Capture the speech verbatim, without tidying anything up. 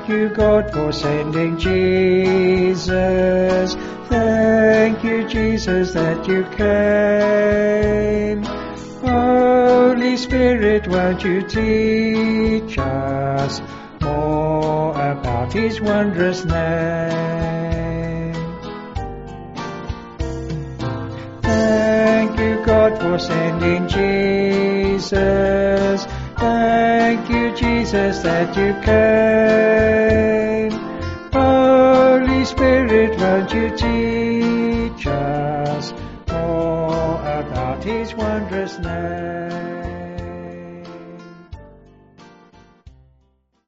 Thank you, God, for sending Jesus. Thank you, Jesus, that you came. Holy Spirit, won't you teach us more about his wondrous name? Thank you, God, for sending Jesus. Thank you, Jesus, that you came. Holy Spirit, won't you teach us more about his wondrous name?